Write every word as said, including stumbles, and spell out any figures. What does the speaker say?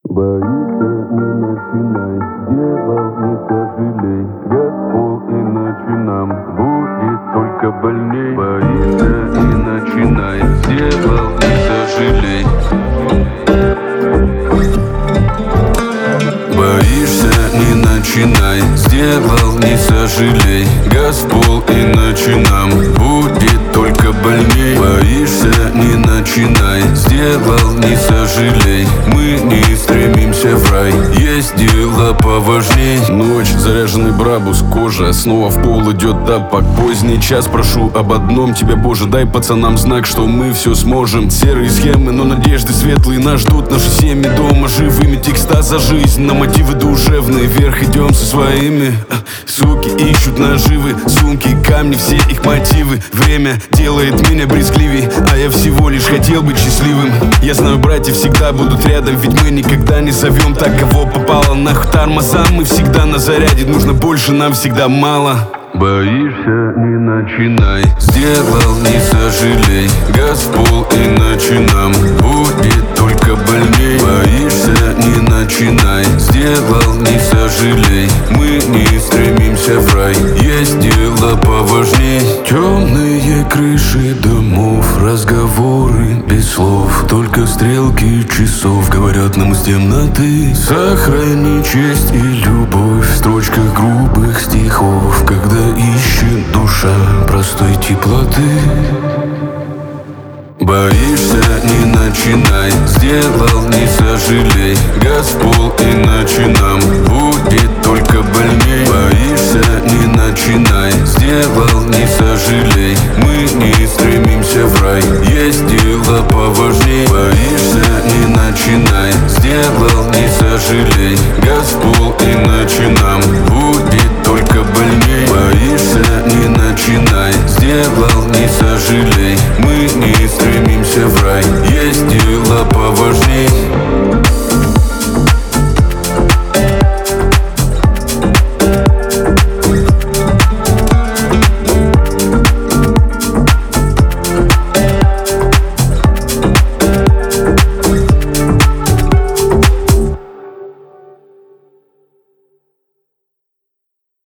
Боишься, не начинай, делал, не сожалей. Газпол, иначе нам будет только больней. Боишься, не начинай, делал, не сожалей. Боишься, не начинай, сделал, не сожалей. Газпол, иначе нам будет только больней. Боишься, не начинай, сделал, не сожалей. Мы не стремимся в рай, есть дела поважней. Ночь, заряженный брабус, кожа, снова в пол идет тапок. Поздний час, прошу об одном тебя, Боже, дай пацанам знак, что мы все сможем. Серые схемы, но надежды светлые нас ждут. Наши семьи дома живыми, текста за жизнь, на мотивы душевные. Вверх идем со своими. Суки ищут наживы, сумки, камни, все их мотивы. Время делает меня брезгливей, а я всего лишь хотел быть счастливым. Я знаю, братья всегда будут рядом, ведь мы никогда не зовем так, кого попало. Нахуй тормозам, мы всегда на заряде, нужно больше, нам всегда мало. Боишься, не начинай, сделал, не сожалей. Газпол, иначе нам будет только больней. Боишься, не начинай, сделал, не сожалей. Мы не стремимся в рай, есть дела поважней. Темные крыши домов, разговоры без слов, только стрелки часов говорят нам из темноты. Сохрани честь и любовь в строчках грубых стихов, когда ищет душа простой теплоты. Боишься, не начинай, сделал, не сожалей. Газпол, иначе нам будет только больней. Боишься, не начинай, сделал, не сожалей. Мы не стремимся в рай, есть дела поважней. Боишься, не начинай, сделал, не сожалей. Газпол, иначе нам будет только больней. Боишься, не начинай, сделал, не сожалей. Мы не стремимся в рай, есть дела поважней.